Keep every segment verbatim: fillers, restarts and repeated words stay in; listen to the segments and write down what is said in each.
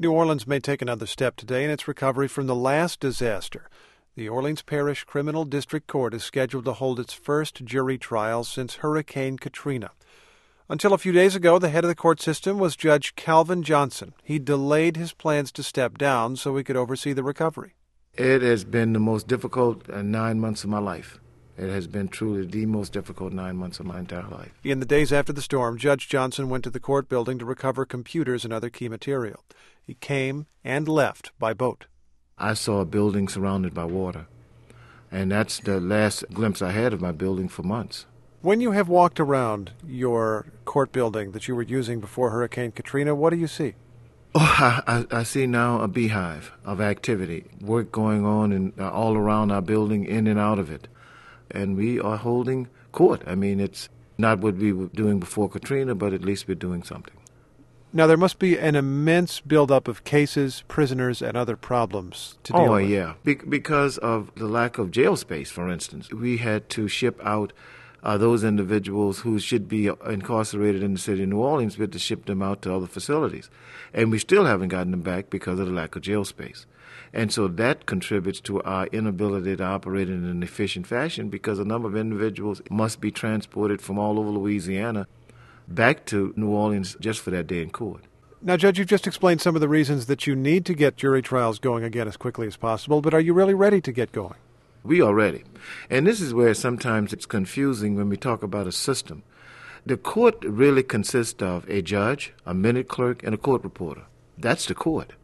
New Orleans may take another step today in its recovery from the last disaster. The Orleans Parish Criminal District Court is scheduled to hold its first jury trial since Hurricane Katrina. Until a few days ago, the head of the court system was Judge Calvin Johnson. He delayed his plans to step down so he could oversee the recovery. It has been the most difficult uh, nine months of my life. It has been truly the most difficult nine months of my entire life. In the days after the storm, Judge Johnson went to the court building to recover computers and other key material. He came and left by boat. I saw a building surrounded by water, and that's the last glimpse I had of my building for months. When you have walked around your court building that you were using before Hurricane Katrina, what do you see? Oh, I, I, I see now a beehive of activity, work going on in, uh, all around our building, in and out of it. And we are holding court. I mean, it's not what we were doing before Katrina, but at least we're doing something. Now, there must be an immense buildup of cases, prisoners, and other problems to deal oh, with. Oh, yeah. Be- because of the lack of jail space, for instance. We had to ship out uh, those individuals who should be incarcerated in the city of New Orleans, we had to ship them out to other facilities. And we still haven't gotten them back because of the lack of jail space. And so that contributes to our inability to operate in an efficient fashion because a number of individuals must be transported from all over Louisiana back to New Orleans just for that day in court. Now, Judge, you've just explained some of the reasons that you need to get jury trials going again as quickly as possible, but are you really ready to get going? We are ready. And this is where sometimes it's confusing when we talk about a system. The court really consists of a judge, a minute clerk, and a court reporter. That's the court.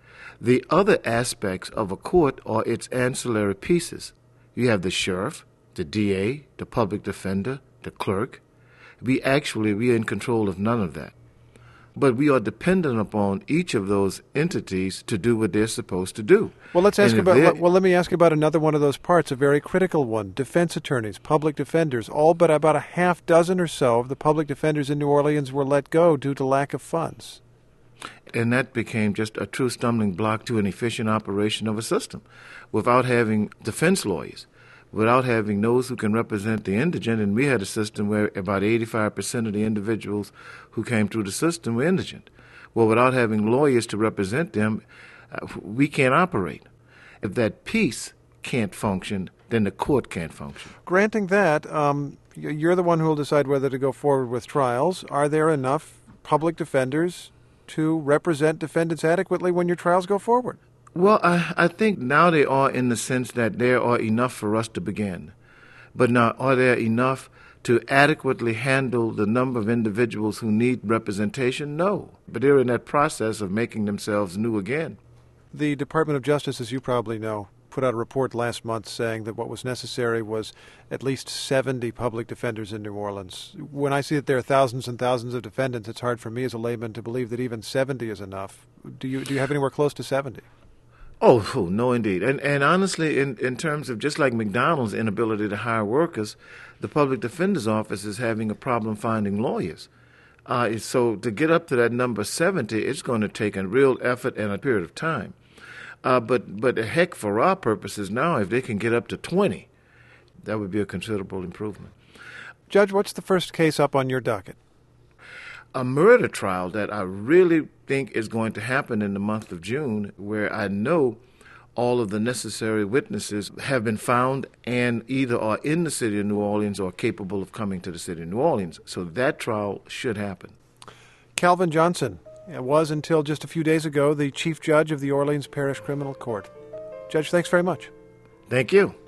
The other aspects of a court are its ancillary pieces. You have the sheriff, the D A, the public defender, the clerk. We actually, we are in control of none of that. But we are dependent upon each of those entities to do what they're supposed to do. Well, let's ask And if about. they're- Well, let me ask about another one of those parts, a very critical one: defense attorneys, public defenders. All but about a half dozen or so of the public defenders in New Orleans were let go due to lack of funds. And that became just a true stumbling block to an efficient operation of a system. Without having defense lawyers, without having those who can represent the indigent, and we had a system where about eighty-five percent of the individuals who came through the system were indigent. Well, without having lawyers to represent them, uh, we can't operate. If that piece can't function, then the court can't function. Granting that, um, y- you're the one who will decide whether to go forward with trials. Are there enough public defenders to represent defendants adequately when your trials go forward? Well, I, I think now they are in the sense that there are enough for us to begin. But now, are there enough to adequately handle the number of individuals who need representation? No. But they're in that process of making themselves new again. The Department of Justice, as you probably know, put out a report last month saying that what was necessary was at least seventy public defenders in New Orleans. When I see that there are thousands and thousands of defendants, it's hard for me as a layman to believe that even seventy is enough. Do you do you have anywhere close to seventy? Oh, oh, no, indeed. And and honestly, in, in terms of just like McDonald's inability to hire workers, the public defender's office is having a problem finding lawyers. Uh, so to get up to that number seventy, it's going to take a real effort and a period of time. Uh, but but heck, for our purposes now, if they can get up to twenty, that would be a considerable improvement. Judge, what's the first case up on your docket? A murder trial that I really think is going to happen in the month of June, where I know all of the necessary witnesses have been found and either are in the city of New Orleans or capable of coming to the city of New Orleans. So that trial should happen. Calvin Johnson was, until just a few days ago, the Chief Judge of the Orleans Parish Criminal Court. Judge, thanks very much. Thank you.